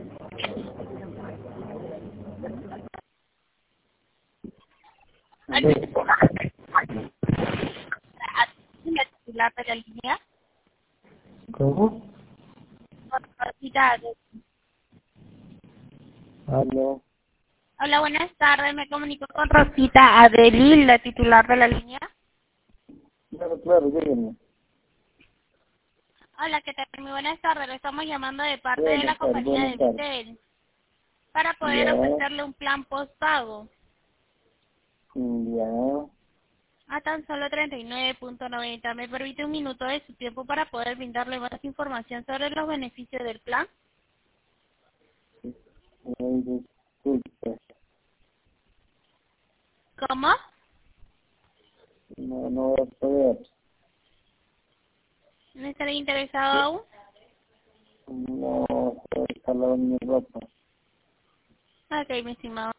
La titular de la línea. ¿Cómo? Rosita. Aló. Hola, buenas tardes. Me comunico con Rosita Adelil, la titular de la línea. Claro, dígame. Hola, ¿qué tal? Muy buenas tardes. Le estamos llamando de parte de la Buenas tardes, compañía de buenas tardes. Vitel para poder Ya, ofrecerle un plan postpago ya. a tan solo 39.90. ¿Me permite un minuto de su tiempo para poder brindarle más información sobre los beneficios del plan? Disculpe. ¿Cómo? No voy a poder. ¿No estaría interesado aún? No, estoy jalando mi ropa. Ok, mi estimado.